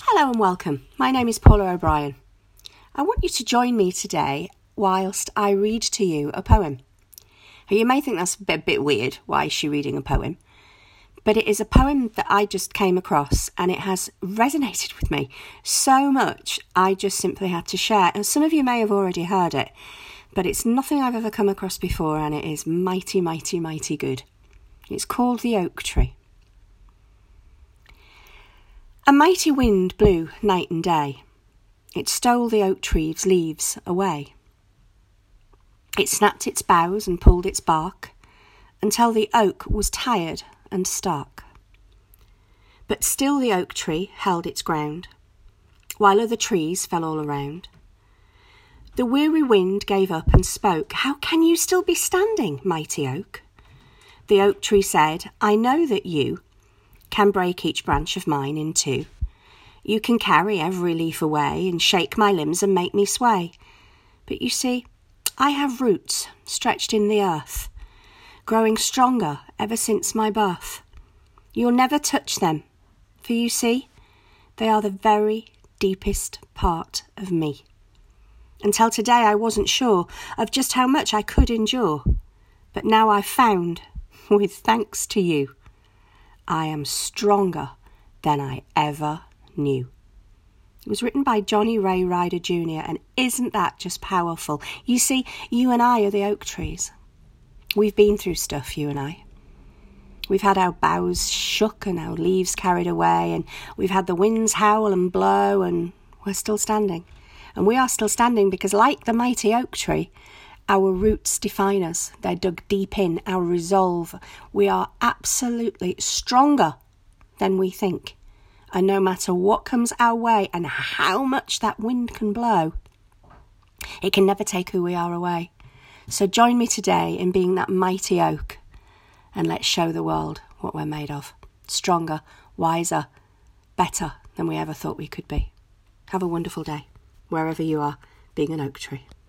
Hello and welcome. My name is Paula O'Brien. I want you to join me today whilst I read to you a poem. Now, you may think that's a bit weird. Why is she reading a poem? But it is a poem that I just came across and it has resonated with me so much I just simply had to share. And some of you may have already heard it, but it's nothing I've ever come across before and it is mighty, mighty, mighty good. It's called The Oak Tree. A mighty wind blew night and day. It stole the oak tree's leaves away. It snapped its boughs and pulled its bark until the oak was tired and stark. But still the oak tree held its ground, while other trees fell all around. The weary wind gave up and spoke, "How can you still be standing, mighty oak?" The oak tree said, "I know that you can break each branch of mine in two. You can carry every leaf away and shake my limbs and make me sway. But you see, I have roots stretched in the earth, growing stronger ever since my birth. You'll never touch them, for you see, they are the very deepest part of me. Until today I wasn't sure of just how much I could endure, but now I've found, with thanks to you, I am stronger than I ever knew." It was written by Johnny Ray Ryder Jr. and isn't that just powerful? You see, you and I are the oak trees. We've been through stuff, you and I. We've had our boughs shook and our leaves carried away, and we've had the winds howl and blow, and we're still standing. And we are still standing because, like the mighty oak tree, our roots define us. They're dug deep in our resolve. We are absolutely stronger than we think. And no matter what comes our way and how much that wind can blow, it can never take who we are away. So join me today in being that mighty oak and let's show the world what we're made of. Stronger, wiser, better than we ever thought we could be. Have a wonderful day, wherever you are, being an oak tree.